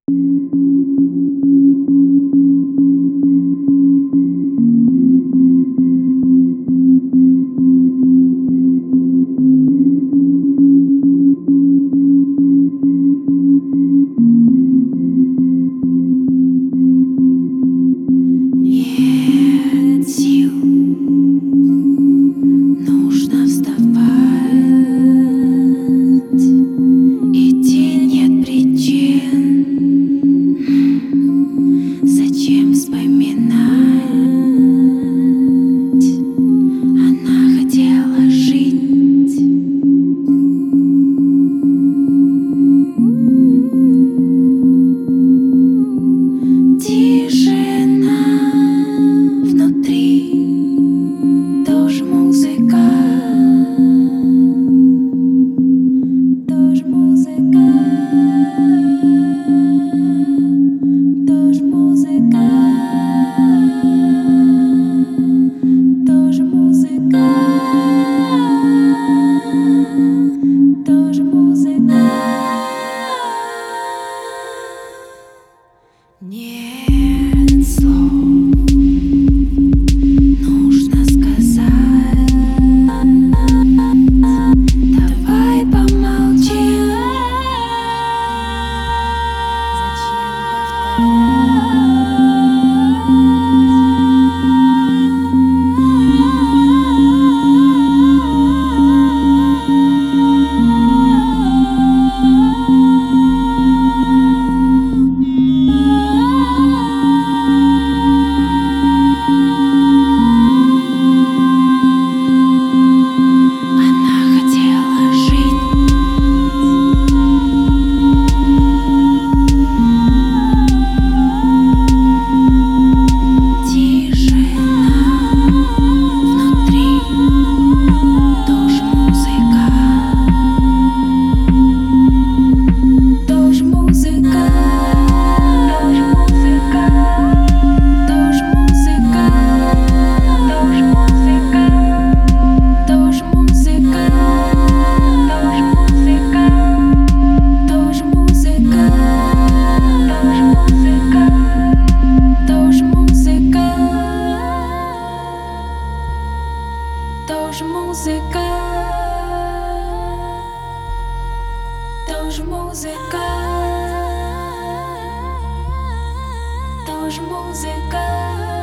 Нет сил, нужно вставать, идти нет причин. Зачем вспоминать? Она хотела жить. Тишина внутри, тоже музыка, тоже музыка, тоже музыка, тоже музыка, тоже музыка. Нет слов, нужно сказать. Давай помолчим. Зачем тоже музыка, тоже музыка, тоже музыка.